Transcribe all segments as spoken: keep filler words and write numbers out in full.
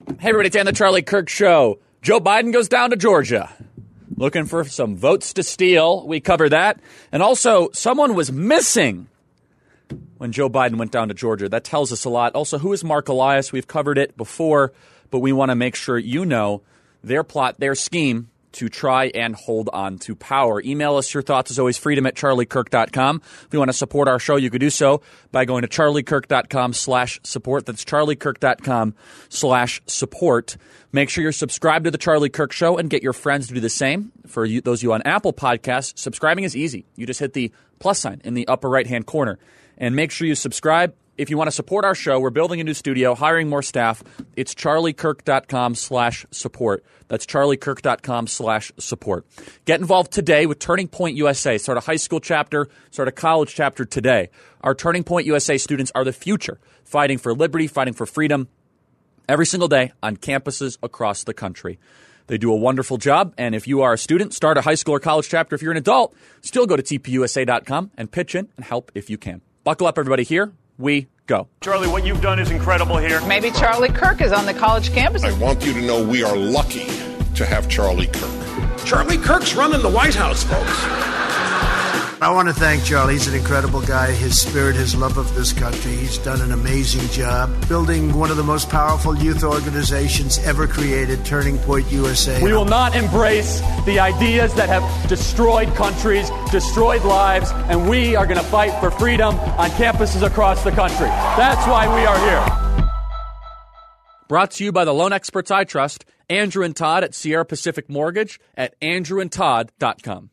Hey, everybody, it's Dan the Charlie Kirk Show. Joe Biden goes down to Georgia. Looking for some votes to steal. We cover that. And also, someone was missing when Joe Biden went down to Georgia. That tells us a lot. Also, who is Mark Elias? We've covered it before, but we want to make sure you know their plot, their scheme to try and hold on to power. Email us your thoughts, as always, freedom at charlie kirk dot com. If you want to support our show, you could do so by going to charlie kirk dot com slash support. That's charlie kirk dot com slash support. Make sure you're subscribed to The Charlie Kirk Show and get your friends to do the same. For you, those of you on Apple Podcasts, subscribing is easy. You just hit the plus sign in the upper right-hand corner. And make sure you subscribe. If you want to support our show, we're building a new studio, hiring more staff. It's charlie kirk dot com slash support. That's charlie kirk dot com slash support. Get involved today with Turning Point U S A. Start a high school chapter, start a college chapter today. Our Turning Point U S A students are the future, fighting for liberty, fighting for freedom every single day on campuses across the country. They do a wonderful job, and if you are a student, start a high school or college chapter. If you're an adult, still go to t p u s a dot com and pitch in and help if you can. Buckle up, everybody. Here we go. Charlie, what you've done is incredible here. Maybe Charlie Kirk is on the college campus. I want you to know we are lucky to have Charlie Kirk. Charlie Kirk's running the White House, folks. I want to thank Charlie. He's an incredible guy. His spirit, his love of this country. He's done an amazing job building one of the most powerful youth organizations ever created, Turning Point U S A. We will not embrace the ideas that have destroyed countries, destroyed lives, and we are going to fight for freedom on campuses across the country. That's why we are here. Brought to you by the loan experts I trust, Andrew and Todd at Sierra Pacific Mortgage at andrew and todd dot com.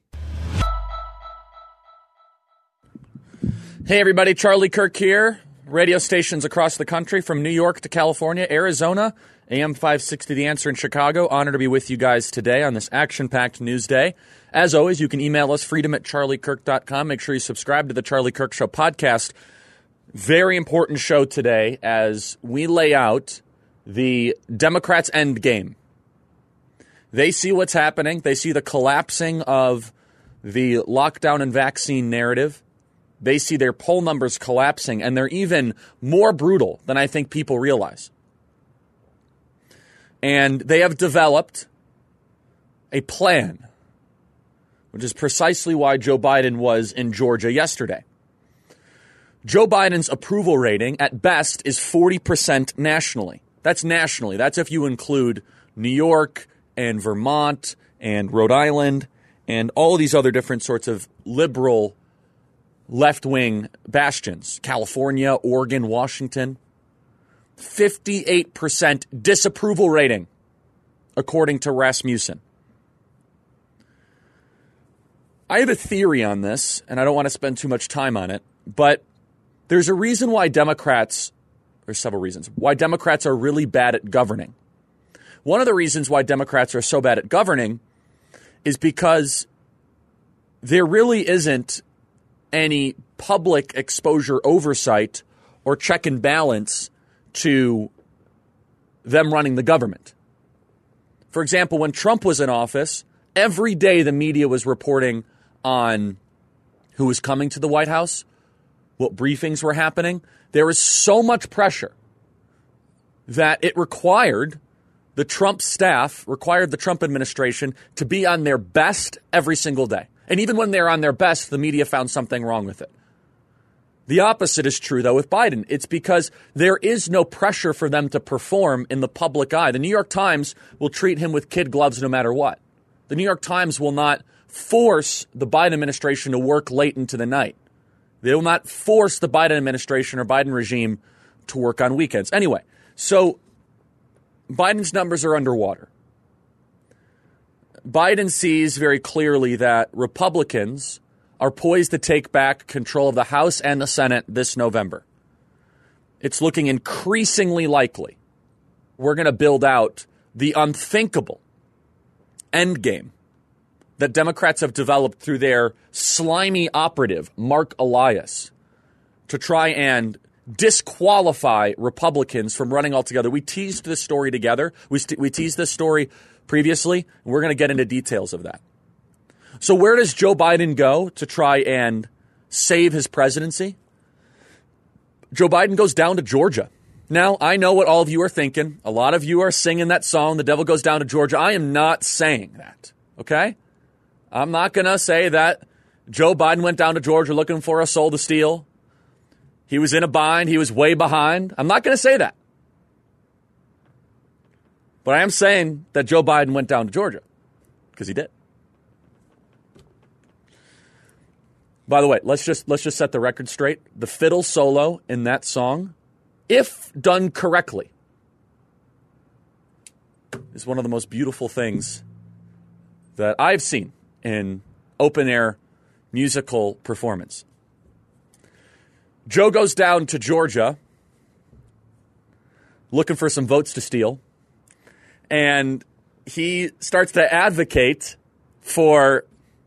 Hey, everybody. Charlie Kirk here. Radio stations across the country from New York to California, Arizona, A M five sixty The Answer in Chicago. Honored to be with you guys today on this action-packed news day. As always, you can email us, freedom at charlie kirk dot com. Make sure you subscribe to the Charlie Kirk Show podcast. Very important show today as we lay out the Democrats' end game. They see what's happening. They see the collapsing of the lockdown and vaccine narrative. They see their poll numbers collapsing, and they're even more brutal than I think people realize. And they have developed a plan, which is precisely why Joe Biden was in Georgia yesterday. Joe Biden's approval rating, at best, is forty percent nationally. That's nationally. That's if you include New York and Vermont and Rhode Island and all of these other different sorts of liberal left-wing bastions, California, Oregon, Washington. fifty-eight percent disapproval rating, according to Rasmussen. I have a theory on this, and I don't want to spend too much time on it, but there's a reason why Democrats, there's several reasons, why Democrats are really bad at governing. One of the reasons why Democrats are so bad at governing is because there really isn't any public exposure oversight or check and balance to them running the government. For example, when Trump was in office, every day the media was reporting on who was coming to the White House, what briefings were happening. There was so much pressure that it required the Trump staff, required the Trump administration to be on their best every single day. And even when they're on their best, the media found something wrong with it. The opposite is true, though, with Biden. It's because there is no pressure for them to perform in the public eye. The New York Times will treat him with kid gloves no matter what. The New York Times will not force the Biden administration to work late into the night. They will not force the Biden administration or Biden regime to work on weekends. Anyway, so Biden's numbers are underwater. Biden sees very clearly that Republicans are poised to take back control of the House and the Senate this November. It's looking increasingly likely we're going to build out the unthinkable endgame that Democrats have developed through their slimy operative, Mark Elias, to try and disqualify Republicans from running altogether. We teased this story together. We, st- we teased this story previously, and we're going to get into details of that. So where does Joe Biden go to try and save his presidency? Joe Biden goes down to Georgia. Now, I know what all of you are thinking. A lot of you are singing that song, The Devil Goes Down to Georgia. I am not saying that, okay? I'm not going to say that Joe Biden went down to Georgia looking for a soul to steal. He was in a bind. He was way behind. I'm not going to say that. But I am saying that Joe Biden went down to Georgia because he did. By the way, let's just let's just set the record straight. The fiddle solo in that song, if done correctly, is one of the most beautiful things that I've seen in open-air musical performance. Joe goes down to Georgia looking for some votes to steal, and he starts to advocate for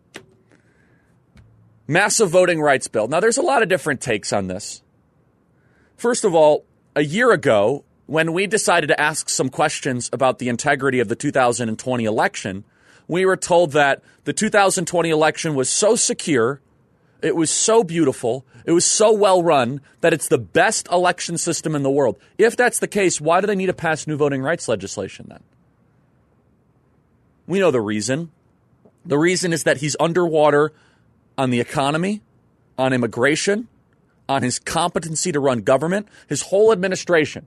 massive voting rights bill. Now, there's a lot of different takes on this. First of all, a year ago, when we decided to ask some questions about the integrity of the two thousand twenty election, we were told that the two thousand twenty election was so secure, it was so beautiful, it was so well run, that it's the best election system in the world. If that's the case, why do they need to pass new voting rights legislation then? We know the reason. The reason is that he's underwater on the economy, on immigration, on his competency to run government. His whole administration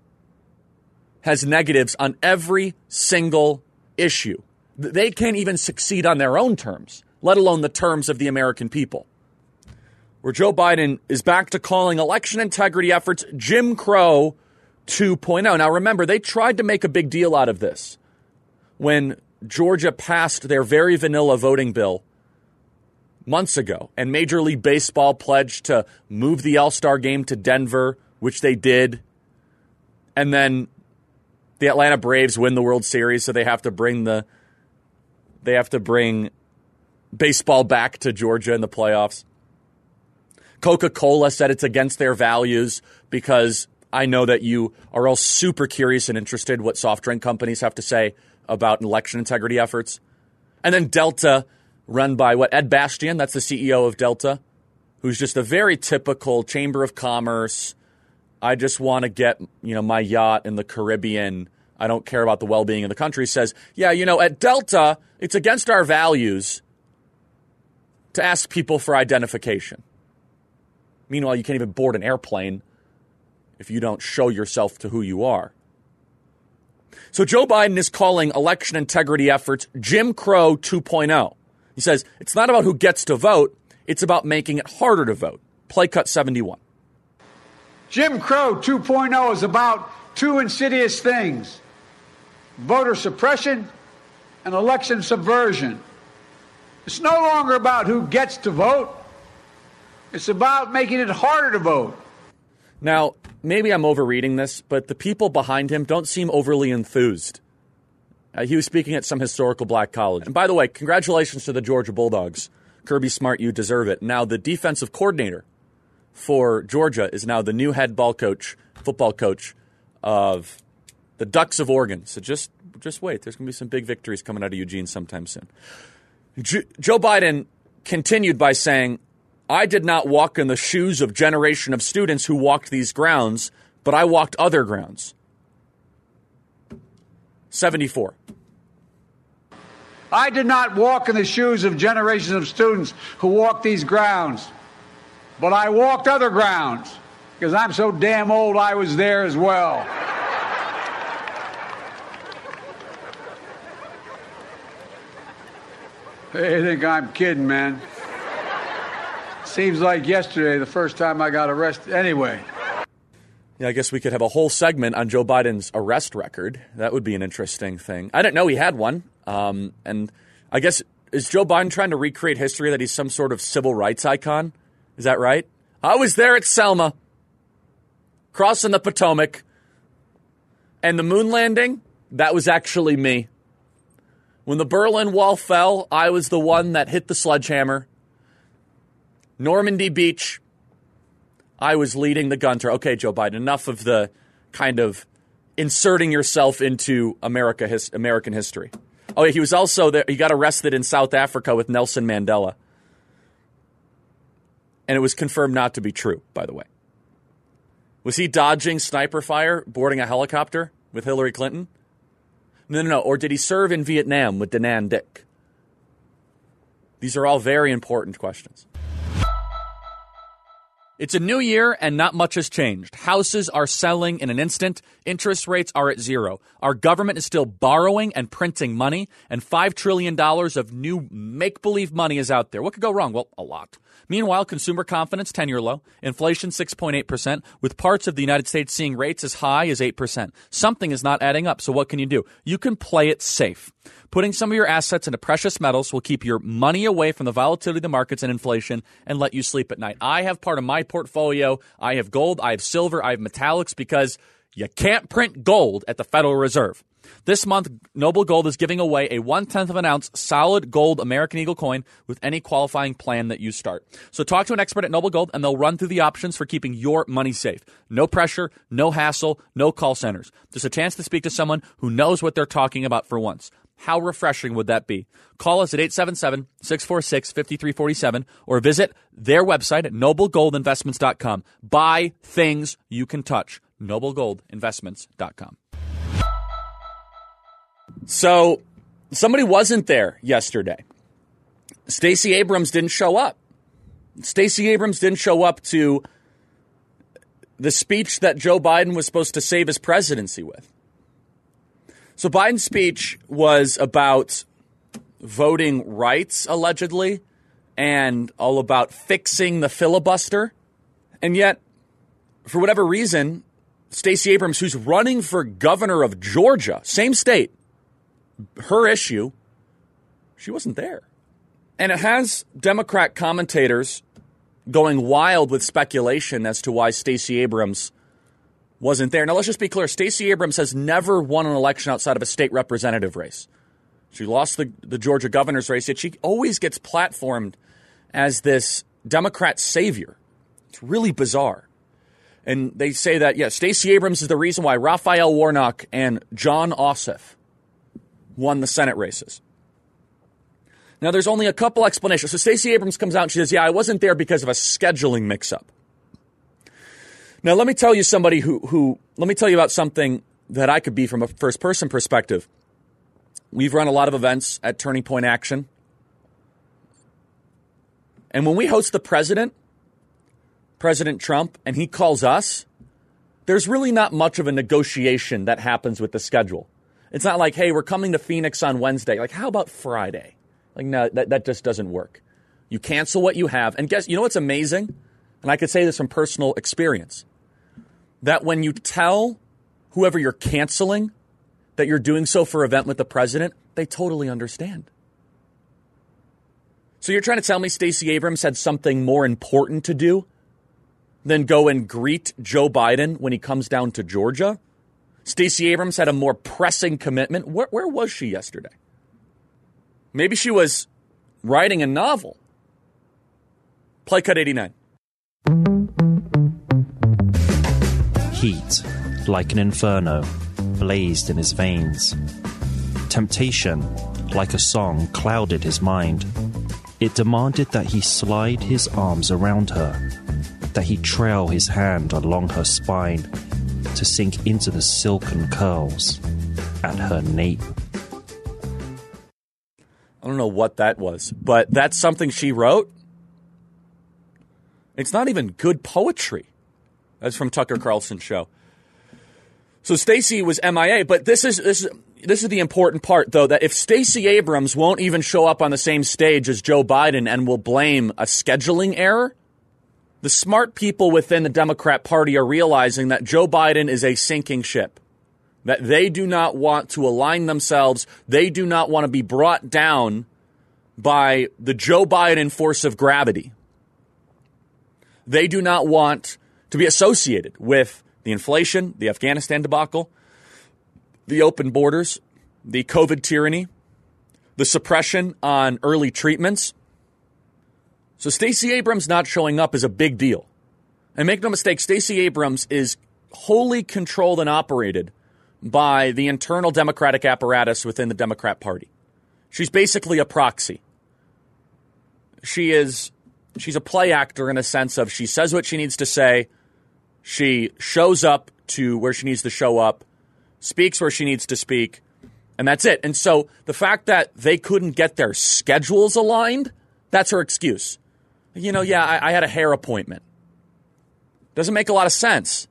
has negatives on every single issue. They can't even succeed on their own terms, let alone the terms of the American people. Where Joe Biden is back to calling election integrity efforts Jim Crow two point oh. Now remember, they tried to make a big deal out of this when Georgia passed their very vanilla voting bill months ago, and Major League Baseball pledged to move the All-Star game to Denver, which they did. And then the Atlanta Braves win the World Series, so they have to bring the they have to bring baseball back to Georgia in the playoffs. Coca-Cola said it's against their values because I know that you are all super curious and interested what soft drink companies have to say about election integrity efforts. And then Delta, run by what, Ed Bastian, that's the C E O of Delta, who's just a very typical Chamber of Commerce. I just want to get, you know, my yacht in the Caribbean. I don't care about the well-being of the country. Says, yeah, you know, at Delta, it's against our values to ask people for identification. Meanwhile, you can't even board an airplane if you don't show yourself to who you are. So Joe Biden is calling election integrity efforts Jim Crow two point oh. He says, it's not about who gets to vote, it's about making it harder to vote. Play cut seventy-one. Jim Crow two point oh is about two insidious things: voter suppression and election subversion. It's no longer about who gets to vote. It's about making it harder to vote. Now, maybe I'm overreading this, but the people behind him don't seem overly enthused. Uh, he was speaking at some historical black college. And by the way, congratulations to the Georgia Bulldogs. Kirby Smart, you deserve it. Now, the defensive coordinator for Georgia is now the new head ball coach, football coach of the Ducks of Oregon. So just just wait. There's going to be some big victories coming out of Eugene sometime soon. J- Joe Biden continued by saying, I did not walk in the shoes of generation of students who walked these grounds, but I walked other grounds. seventy-four. I did not walk in the shoes of generations of students who walked these grounds, but I walked other grounds because I'm so damn old I was there as well. They think I'm kidding, man. Seems like yesterday, the first time I got arrested. Anyway. Yeah, I guess we could have a whole segment on Joe Biden's arrest record. That would be an interesting thing. I didn't know he had one. Um, and I guess, is Joe Biden trying to recreate history that he's some sort of civil rights icon? Is that right? I was there at Selma, crossing the Potomac. And the moon landing, that was actually me. When the Berlin Wall fell, I was the one that hit the sledgehammer. Normandy Beach, I was leading the gun tour. Okay, Joe Biden, enough of the kind of inserting yourself into America, his, American history. Oh, yeah, he was also there. He got arrested in South Africa with Nelson Mandela. And it was confirmed not to be true, by the way. Was he dodging sniper fire, boarding a helicopter with Hillary Clinton? No, no, no. Or did he serve in Vietnam with Da Nang Dic? These are all very important questions. It's a new year and not much has changed. Houses are selling in an instant. Interest rates are at zero. Our government is still borrowing and printing money, and five trillion dollars of new make-believe money is out there. What could go wrong? Well, a lot. Meanwhile, consumer confidence ten-year low, inflation six point eight percent, with parts of the United States seeing rates as high as eight percent. Something is not adding up, so what can you do? You can play it safe. Putting some of your assets into precious metals will keep your money away from the volatility of the markets and inflation and let you sleep at night. I have part of my portfolio. I have gold, I have silver, I have metallics because you can't print gold at the Federal Reserve. This month, Noble Gold is giving away a one-tenth of an ounce solid gold American Eagle coin with any qualifying plan that you start. So talk to an expert at Noble Gold, and they'll run through the options for keeping your money safe. No pressure, no hassle, no call centers. Just a chance to speak to someone who knows what they're talking about for once. How refreshing would that be? Call us at eight seven seven, six four six, five three four seven or visit their website at noble gold investments dot com. Buy things you can touch. noble gold investments dot com. So, somebody wasn't there yesterday. Stacey Abrams didn't show up. Stacey Abrams didn't show up to the speech that Joe Biden was supposed to save his presidency with. So Biden's speech was about voting rights, allegedly, and all about fixing the filibuster. And yet, for whatever reason, Stacey Abrams, who's running for governor of Georgia, same state, her issue, she wasn't there. And it has Democrat commentators going wild with speculation as to why Stacey Abrams wasn't there. Now, let's just be clear. Stacey Abrams has never won an election outside of a state representative race. She lost the, the Georgia governor's race, yet she always gets platformed as this Democrat savior. It's really bizarre. And they say that, yeah, Stacey Abrams is the reason why Raphael Warnock and Jon Ossoff won the Senate races. Now, there's only a couple explanations. So Stacey Abrams comes out and she says, yeah, I wasn't there because of a scheduling mix-up. Now, let me tell you somebody who, who, let me tell you about something that I could be from a first-person perspective. We've run a lot of events at Turning Point Action. And when we host the president, President Trump, and he calls us, there's really not much of a negotiation that happens with the schedule. It's not like, hey, we're coming to Phoenix on Wednesday. Like, how about Friday? Like, no, that, that just doesn't work. You cancel what you have. And guess, you know what's amazing? And I could say this from personal experience, that when you tell whoever you're canceling that you're doing so for an event with the president, they totally understand. So you're trying to tell me Stacey Abrams had something more important to do than go and greet Joe Biden when he comes down to Georgia? Stacey Abrams had a more pressing commitment. Where, where was she yesterday? Maybe she was writing a novel. Play cut eighty-nine. Heat, like an inferno, blazed in his veins. Temptation, like a song, clouded his mind. It demanded that he slide his arms around her, that he trail his hand along her spine to sink into the silken curls at her nape. I don't know what that was, but that's something she wrote. It's not even good poetry. That's from Tucker Carlson's show. So Stacey was M I A, but this is this is this is the important part, though, that if Stacey Abrams won't even show up on the same stage as Joe Biden and will blame a scheduling error, the smart people within the Democrat Party are realizing that Joe Biden is a sinking ship, that they do not want to align themselves. They do not want to be brought down by the Joe Biden force of gravity. They do not want to be associated with the inflation, the Afghanistan debacle, the open borders, the COVID tyranny, the suppression on early treatments. So Stacey Abrams not showing up is a big deal. And make no mistake, Stacey Abrams is wholly controlled and operated by the internal Democratic apparatus within the Democrat Party. She's basically a proxy. She is, she's a play actor in a sense of she says what she needs to say. She shows up to where she needs to show up, speaks where she needs to speak, and that's it. And so the fact that they couldn't get their schedules aligned, that's her excuse. You know, yeah, I, I had a hair appointment. Doesn't make a lot of sense.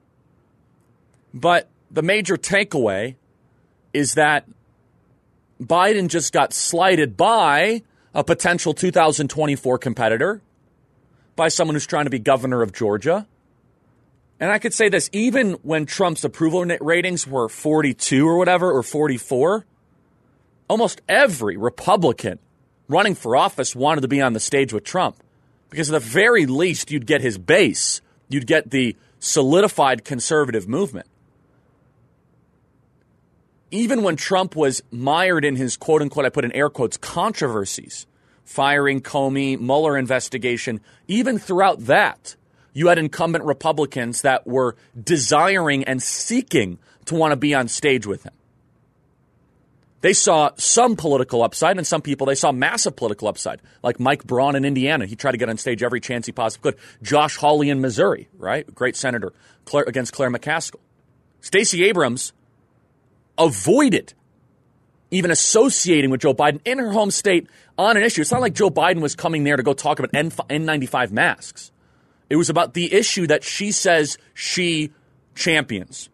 But the major takeaway is that Biden just got slighted by a potential two thousand twenty-four competitor, by someone who's trying to be governor of Georgia. And I could say this, even when Trump's approval ratings were forty-two or whatever, or forty-four, almost every Republican running for office wanted to be on the stage with Trump. Because at the very least, you'd get his base. You'd get the solidified conservative movement. Even when Trump was mired in his quote-unquote, I put in air quotes, controversies, firing Comey, Mueller investigation, even throughout that, you had incumbent Republicans that were desiring and seeking to want to be on stage with him. They saw some political upside, and some people, they saw massive political upside, like Mike Braun in Indiana. He tried to get on stage every chance he possibly could. Josh Hawley in Missouri, right? Great senator, Claire, against Claire McCaskill. Stacey Abrams avoided even associating with Joe Biden in her home state on an issue. It's not like Joe Biden was coming there to go talk about N ninety-five masks. It was about the issue that she says she champions.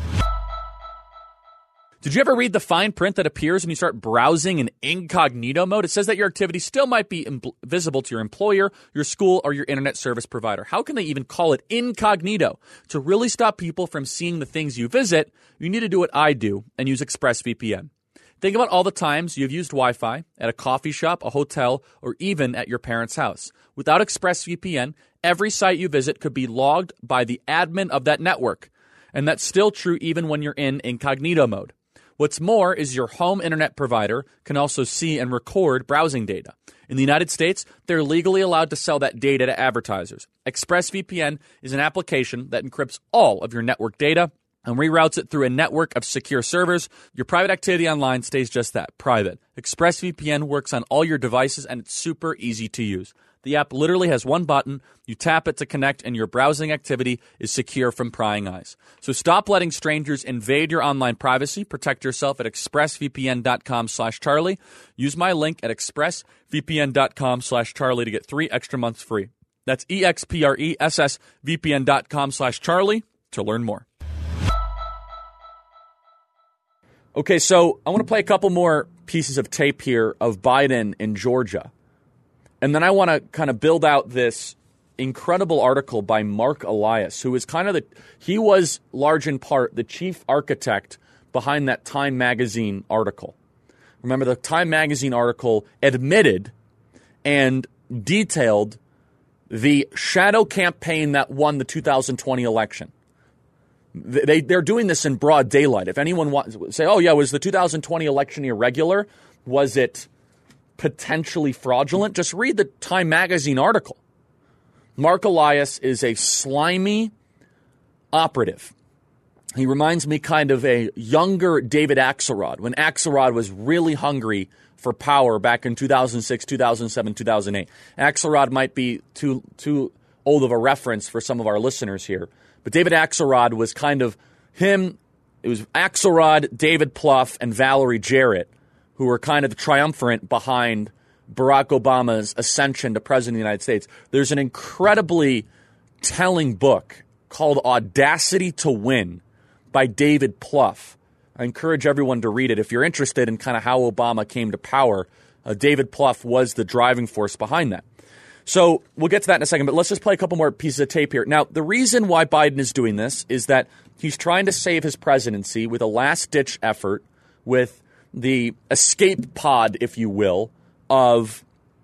Did you ever read the fine print that appears when you start browsing in incognito mode? It says that your activity still might be im- visible to your employer, your school, or your internet service provider. How can they even call it incognito? To really stop people from seeing the things you visit, you need to do what I do and use ExpressVPN. Think about all the times you've used Wi-Fi at a coffee shop, a hotel, or even at your parents' house. Without ExpressVPN, every site you visit could be logged by the admin of that network. And that's still true even when you're in incognito mode. What's more is your home internet provider can also see and record browsing data. In the United States, they're legally allowed to sell that data to advertisers. ExpressVPN is an application that encrypts all of your network data and reroutes it through a network of secure servers. Your private activity online stays just that, private. ExpressVPN works on all your devices, and it's super easy to use. The app literally has one button. You tap it to connect, and your browsing activity is secure from prying eyes. So stop letting strangers invade your online privacy. Protect yourself at expressvpn.com slash Charlie. Use my link at expressvpn.com slash Charlie to get three extra months free. That's expressvpn.com slash Charlie to learn more. Okay, so I want to play a couple more pieces of tape here of Biden in Georgia. And then I want to kind of build out this incredible article by Mark Elias, who is kind of the, he was large in part the chief architect behind that Time Magazine article. Remember, the Time Magazine article admitted and detailed the shadow campaign that won the two thousand twenty election. They, they're doing this in broad daylight. If anyone wants to say, oh, yeah, was the two thousand twenty election irregular? Was it potentially fraudulent? Just read the Time Magazine article. Mark Elias is a slimy operative. He reminds me kind of a younger David Axelrod, when Axelrod was really hungry for power back in two thousand six, two thousand seven, two thousand eight. Axelrod might be too too old of a reference for some of our listeners here, but David Axelrod was kind of him. It was Axelrod, David Plouffe, and Valerie Jarrett, who were kind of the triumvirate behind Barack Obama's ascension to president of the United States. There's an incredibly telling book called Audacity to Win by David Plouffe. I encourage everyone to read it. If you're interested in kind of how Obama came to power, uh, David Plouffe was the driving force behind that. So we'll get to that in a second, but let's just play a couple more pieces of tape here. Now, the reason why Biden is doing this is that he's trying to save his presidency with a last-ditch effort, with the escape pod, if you will, of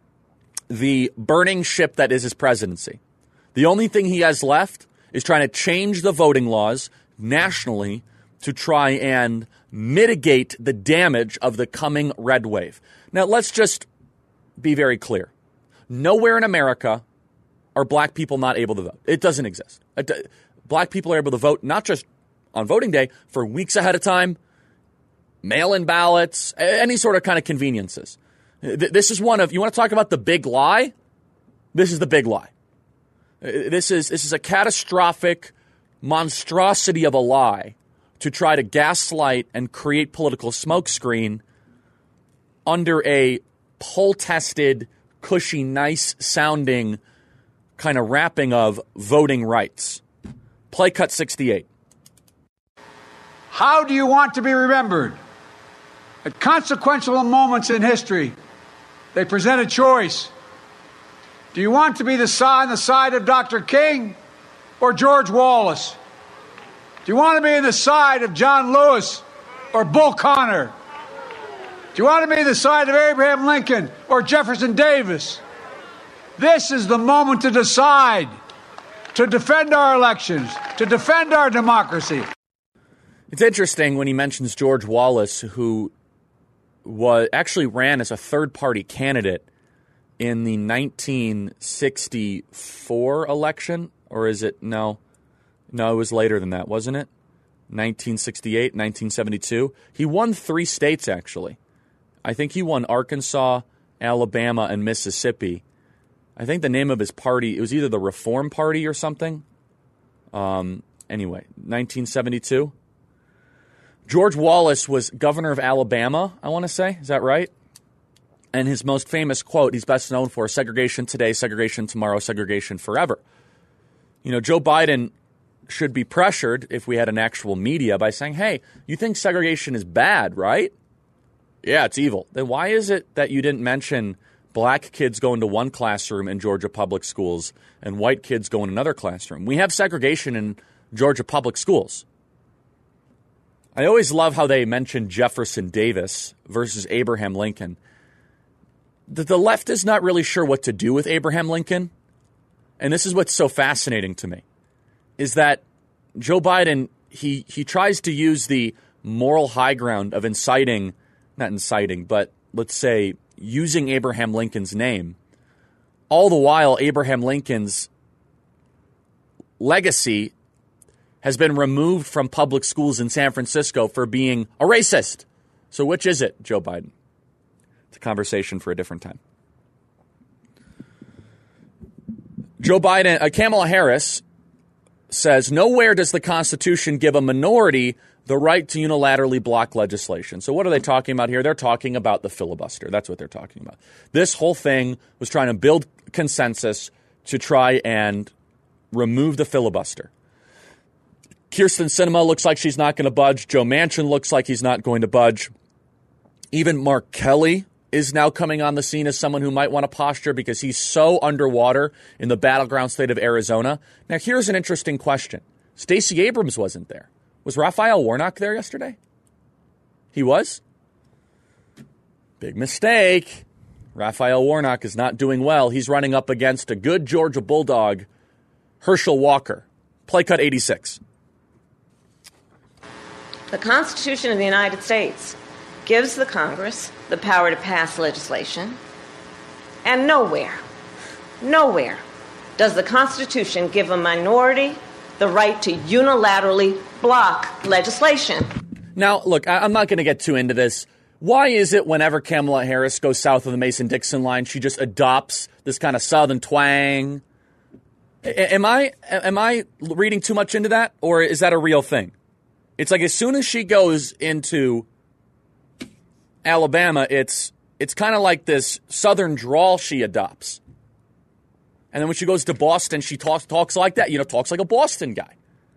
the burning ship that is his presidency. The only thing he has left is trying to change the voting laws nationally to try and mitigate the damage of the coming red wave. Now, let's just be very clear. Nowhere in America are black people not able to vote. It doesn't exist. Black people are able to vote not just on voting day, for weeks ahead of time, mail-in ballots, any sort of kind of conveniences. This is one of, you want to talk about the big lie? This is the big lie. This is this is a catastrophic monstrosity of a lie to try to gaslight and create political smokescreen under a poll-tested, cushy, nice-sounding kind of wrapping of voting rights. Play cut sixty-eight. How do you want to be remembered? At consequential moments in history, they present a choice. Do you want to be the side, on the side of Doctor King or George Wallace? Do you want to be on the side of John Lewis or Bull Connor? Do you want to be the side of Abraham Lincoln or Jefferson Davis? This is the moment to decide, to defend our elections, to defend our democracy. It's interesting when he mentions George Wallace, who was actually ran as a third-party candidate in the nineteen sixty-four election, or is it, no, no, it was later than that, wasn't it? nineteen sixty-eight, nineteen seventy-two. He won three states, actually. I think he won Arkansas, Alabama, and Mississippi. I think the name of his party, it was either the Reform Party or something. Um, anyway, nineteen seventy-two. George Wallace was governor of Alabama, I want to say. Is that right? And his most famous quote, he's best known for, segregation today, segregation tomorrow, segregation forever. You know, Joe Biden should be pressured, if we had an actual media, by saying, hey, you think segregation is bad, right? Yeah, it's evil. Then why is it that you didn't mention black kids going to one classroom in Georgia public schools and white kids go in another classroom? We have segregation in Georgia public schools. I always love how they mention Jefferson Davis versus Abraham Lincoln. The, the left is not really sure what to do with Abraham Lincoln. And this is what's so fascinating to me, is that Joe Biden, he, he tries to use the moral high ground of inciting, not inciting, but let's say using Abraham Lincoln's name. All the while, Abraham Lincoln's legacy has been removed from public schools in San Francisco for being a racist. So which is it, Joe Biden? It's a conversation for a different time. Joe Biden, uh, Kamala Harris says, nowhere does the Constitution give a minority the right to unilaterally block legislation. So what are they talking about here? They're talking about the filibuster. That's what they're talking about. This whole thing was trying to build consensus to try and remove the filibuster. Kyrsten Sinema looks like she's not going to budge. Joe Manchin looks like he's not going to budge. Even Mark Kelly is now coming on the scene as someone who might want to posture because he's so underwater in the battleground state of Arizona. Now, here's an interesting question. Stacey Abrams wasn't there. Was Raphael Warnock there yesterday? He was? Big mistake. Raphael Warnock is not doing well. He's running up against a good Georgia Bulldog, Herschel Walker. Play cut eighty-six. The Constitution of the United States gives the Congress the power to pass legislation, and nowhere, nowhere does the Constitution give a minority the right to unilaterally block legislation. Now, look, I'm not going to get too into this. Why is it whenever Kamala Harris goes south of the Mason-Dixon line, she just adopts this kind of Southern twang? Am I am I reading too much into that, or is that a real thing? It's like as soon as she goes into Alabama, it's it's kind of like this Southern drawl she adopts. And then when she goes to Boston, she talks talks like that, you know, talks like a Boston guy.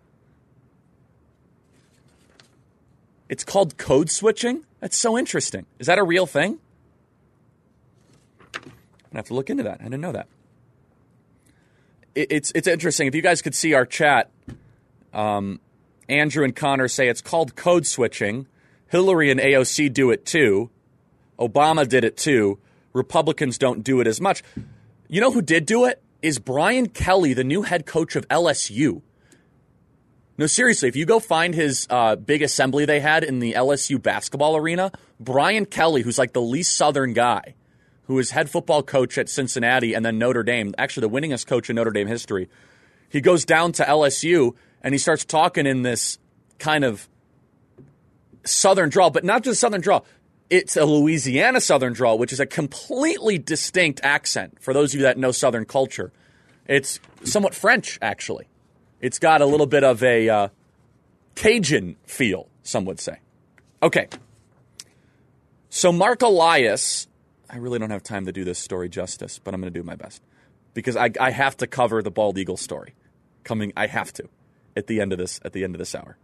It's called code switching. That's so interesting. Is that a real thing? I'm going to have to look into that. I didn't know that. It, it's it's interesting. If you guys could see our chat, um, Andrew and Connor say it's called code switching. Hillary and A O C do it too. Obama did it too. Republicans don't do it as much. You know who did do it? Is Brian Kelly, the new head coach of L S U. No, seriously, if you go find his uh, big assembly they had in the L S U basketball arena, Brian Kelly, who's like the least Southern guy, who was head football coach at Cincinnati and then Notre Dame, actually the winningest coach in Notre Dame history, he goes down to L S U and he starts talking in this kind of Southern drawl, but not just Southern drawl. It's a Louisiana Southern drawl, which is a completely distinct accent for those of you that know Southern culture. It's somewhat French, actually. It's got a little bit of a uh, Cajun feel, some would say. Okay. So Mark Elias, I really don't have time to do this story justice, but I'm going to do my best. Because I, I have to cover the bald eagle story. Coming, I have to, at the end of this, at the end of this hour.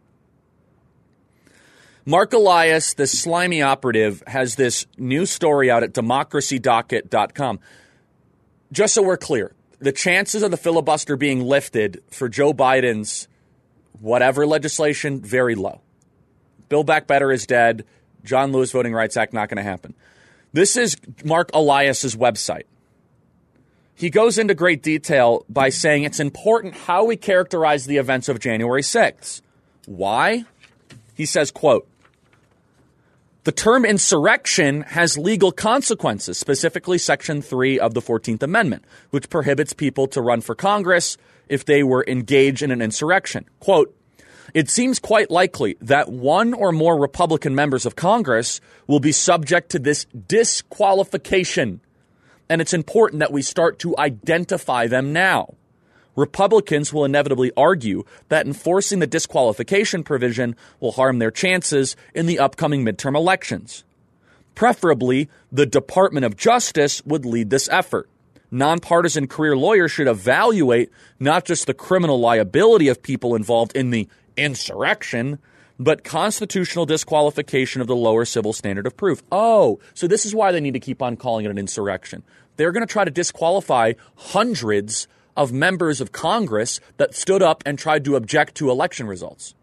Mark Elias, this slimy operative, has this new story out at democracy docket dot com. Just so we're clear, the chances of the filibuster being lifted for Joe Biden's whatever legislation, very low. Build Back Better is dead. John Lewis Voting Rights Act, not going to happen. This is Mark Elias's website. He goes into great detail by saying it's important how we characterize the events of January sixth. Why? He says, quote, the term insurrection has legal consequences, specifically Section three of the fourteenth Amendment, which prohibits people to run for Congress if they were engaged in an insurrection. Quote, it seems quite likely that one or more Republican members of Congress will be subject to this disqualification, and it's important that we start to identify them now. Republicans will inevitably argue that enforcing the disqualification provision will harm their chances in the upcoming midterm elections. Preferably, the Department of Justice would lead this effort. Nonpartisan career lawyers should evaluate not just the criminal liability of people involved in the insurrection, but constitutional disqualification of the lower civil standard of proof. Oh, so this is why they need to keep on calling it an insurrection. They're going to try to disqualify hundreds of members of Congress that stood up and tried to object to election results.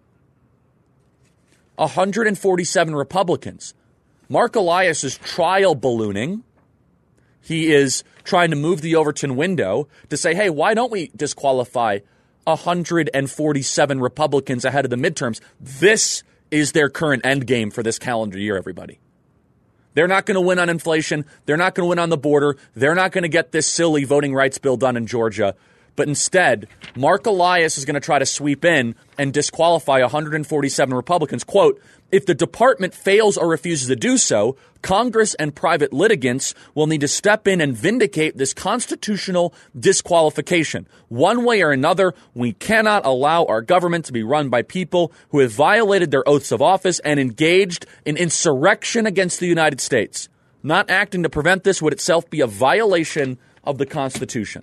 one hundred forty-seven Republicans. Mark Elias is trial ballooning. He is trying to move the Overton window to say, hey, why don't we disqualify one hundred forty-seven Republicans ahead of the midterms? This is their current end game for this calendar year, everybody. They're not going to win on inflation. They're not going to win on the border. They're not going to get this silly voting rights bill done in Georgia. But instead, Mark Elias is going to try to sweep in and disqualify one hundred forty-seven Republicans. Quote, if the department fails or refuses to do so, Congress and private litigants will need to step in and vindicate this constitutional disqualification. One way or another, we cannot allow our government to be run by people who have violated their oaths of office and engaged in insurrection against the United States. Not acting to prevent this would itself be a violation of the Constitution.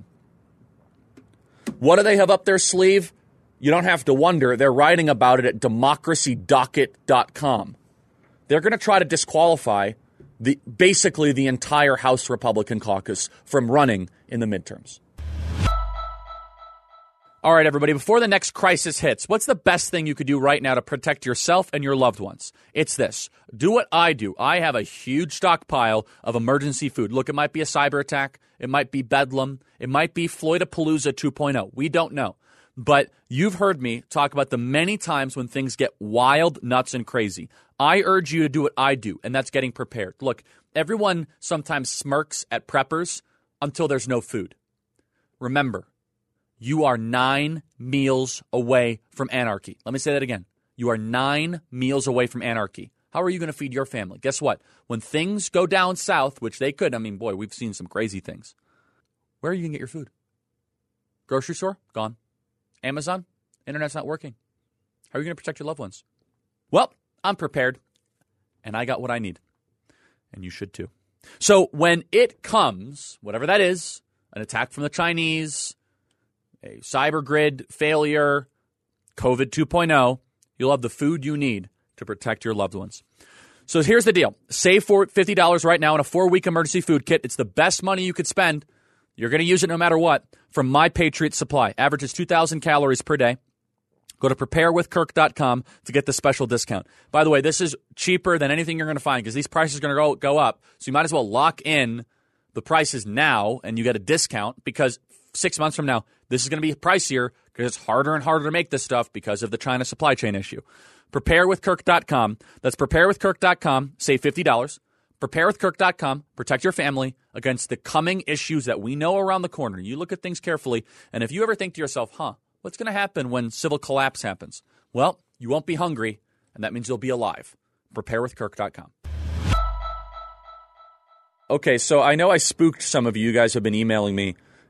What do they have up their sleeve? You don't have to wonder. They're writing about it at democracy docket dot com. They're going to try to disqualify the basically the entire House Republican caucus from running in the midterms. All right, everybody, before the next crisis hits, what's the best thing you could do right now to protect yourself and your loved ones? It's this. Do what I do. I have a huge stockpile of emergency food. Look, it might be a cyber attack. It might be Bedlam. It might be Floydapalooza two point oh. We don't know. But you've heard me talk about the many times when things get wild, nuts, and crazy. I urge you to do what I do, and that's getting prepared. Look, everyone sometimes smirks at preppers until there's no food. Remember, you are nine meals away from anarchy. Let me say that again. You are nine meals away from anarchy. How are you going to feed your family? Guess what? When things go down south, which they could, I mean, boy, we've seen some crazy things. Where are you going to get your food? Grocery store? Gone. Amazon? Internet's not working. How are you going to protect your loved ones? Well, I'm prepared, and I got what I need. And you should too. So when it comes, whatever that is, an attack from the Chinese, a cyber grid failure, COVID two point oh, you'll have the food you need to protect your loved ones. So here's the deal. Save for fifty dollars right now on a four-week emergency food kit. It's the best money you could spend. You're going to use it no matter what. From My Patriot Supply. Averages two thousand calories per day. Go to prepare with kirk dot com to get the special discount. By the way, this is cheaper than anything you're going to find because these prices are going to go, go up. So you might as well lock in the prices now and you get a discount because six months from now, this is going to be pricier because it's harder and harder to make this stuff because of the China supply chain issue. prepare with kirk dot com. That's prepare with kirk dot com. Save fifty dollars. prepare with kirk dot com. Protect your family against the coming issues that we know around the corner. You look at things carefully, and if you ever think to yourself, huh, what's going to happen when civil collapse happens? Well, you won't be hungry, and that means you'll be alive. prepare with kirk dot com. Okay, so I know I spooked some of you. You guys have been emailing me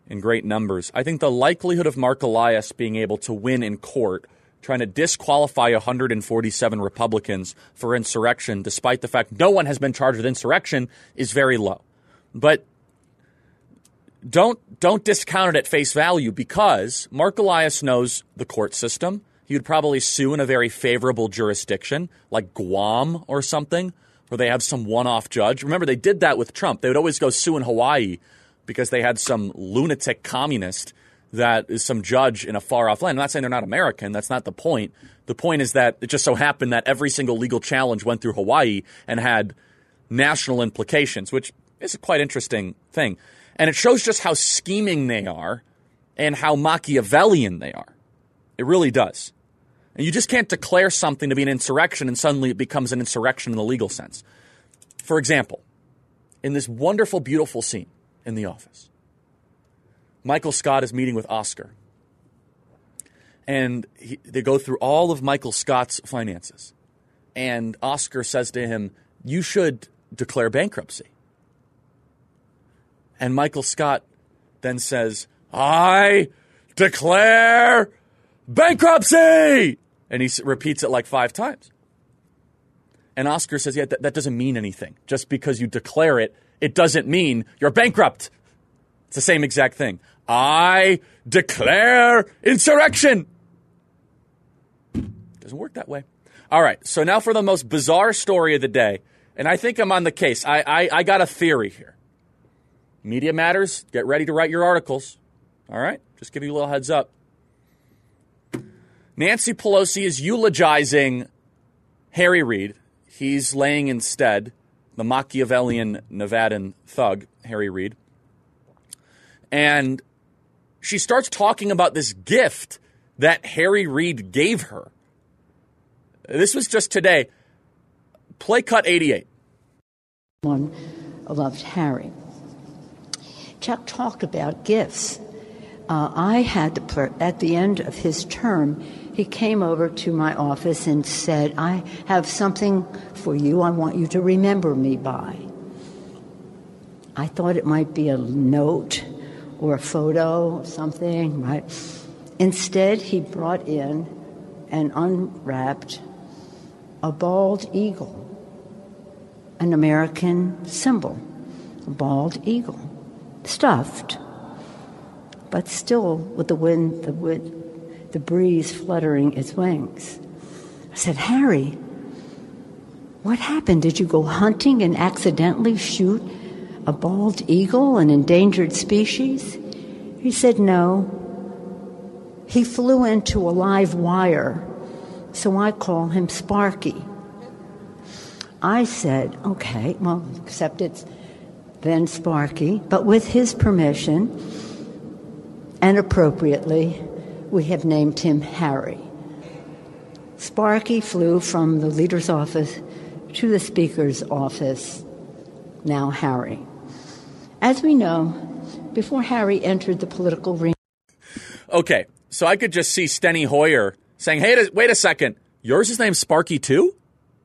in great numbers. I think the likelihood of Mark Elias being able to win in court, trying to disqualify one hundred forty-seven Republicans for insurrection, despite the fact no one has been charged with insurrection, is very low. But don't don't discount it at face value, because Mark Elias knows the court system. He would probably sue in a very favorable jurisdiction, like Guam or something, where they have some one-off judge. Remember, they did that with Trump. They would always go sue in Hawaii because they had some lunatic communist that is some judge in a far-off land. I'm not saying they're not American. That's not the point. The point is that it just so happened that every single legal challenge went through Hawaii and had national implications, which is a quite interesting thing. And it shows just how scheming they are and how Machiavellian they are. It really does. And you just can't declare something to be an insurrection and suddenly it becomes an insurrection in the legal sense. For example, in this wonderful, beautiful scene in The Office, Michael Scott is meeting with Oscar. And he, they go through all of Michael Scott's finances. And Oscar says to him, you should declare bankruptcy. And Michael Scott then says, I declare bankruptcy! And he repeats it like five times. And Oscar says, yeah, that, that doesn't mean anything. Just because you declare it, it doesn't mean you're bankrupt. It's the same exact thing. I declare insurrection. Doesn't work that way. All right, so now for the most bizarre story of the day. And I think I'm on the case. I, I, I got a theory here. Media Matters, get ready to write your articles. All right, just give you a little heads up. Nancy Pelosi is eulogizing Harry Reid. He's laying instead the Machiavellian Nevadan thug, Harry Reid. And she starts talking about this gift that Harry Reid gave her. This was just today. Play cut eighty-eight. One loved Harry. Chuck talked about gifts. Uh, I had to, per- at the end of his term, he came over to my office and said, I have something for you I want you to remember me by. I thought it might be a note or a photo, something, right? Instead, he brought in and unwrapped a bald eagle, an American symbol, a bald eagle, stuffed, but still with the wind, the wind, the breeze fluttering its wings. I said, Harry, what happened? Did you go hunting and accidentally shoot a bald eagle, an endangered species? He said, no. He flew into a live wire, so I call him Sparky. I said, okay, well, except it's then Sparky, but with his permission, and appropriately, we have named him Harry. Sparky flew from the leader's office to the speaker's office, now Harry. As we know, before Harry entered the political ring. Okay, so I could just see Steny Hoyer saying, hey, wait a second, yours is named Sparky too?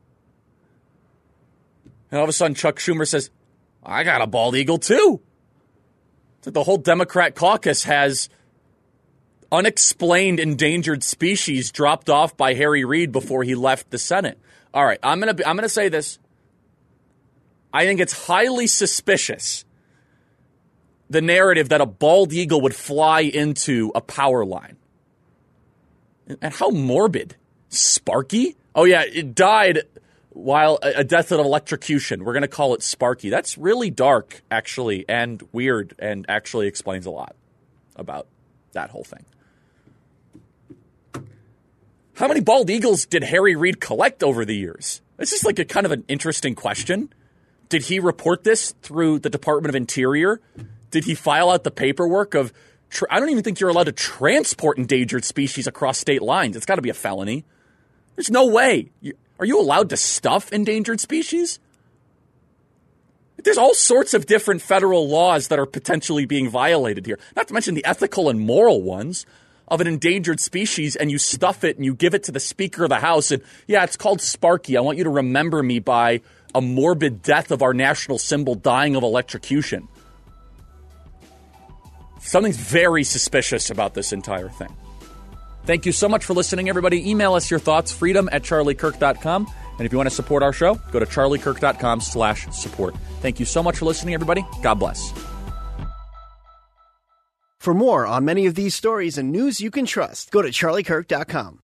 And all of a sudden Chuck Schumer says, I got a bald eagle too. So the whole Democrat caucus has unexplained endangered species dropped off by Harry Reid before he left the Senate. All right, I'm gonna be, I'm gonna say this. I think it's highly suspicious, the narrative that a bald eagle would fly into a power line. And how morbid. Sparky? Oh yeah, it died while a death of electrocution. We're gonna call it Sparky. That's really dark, actually, and weird, and actually explains a lot about that whole thing. How many bald eagles did Harry Reid collect over the years? This is like a kind of an interesting question. Did he report this through the Department of Interior? Did he file out the paperwork of... Tra- I don't even think you're allowed to transport endangered species across state lines. It's got to be a felony. There's no way. You, are you allowed to stuff endangered species? There's all sorts of different federal laws that are potentially being violated here. Not to mention the ethical and moral ones of an endangered species, and you stuff it and you give it to the Speaker of the House. And yeah, it's called Sparky. I want you to remember me by a morbid death of our national symbol dying of electrocution. Something's very suspicious about this entire thing. Thank you so much for listening, everybody. Email us your thoughts, freedom at charlie kirk dot com. And if you want to support our show, go to charlie kirk dot com slash support. Thank you so much for listening, everybody. God bless. For more on many of these stories and news you can trust, go to charlie kirk dot com.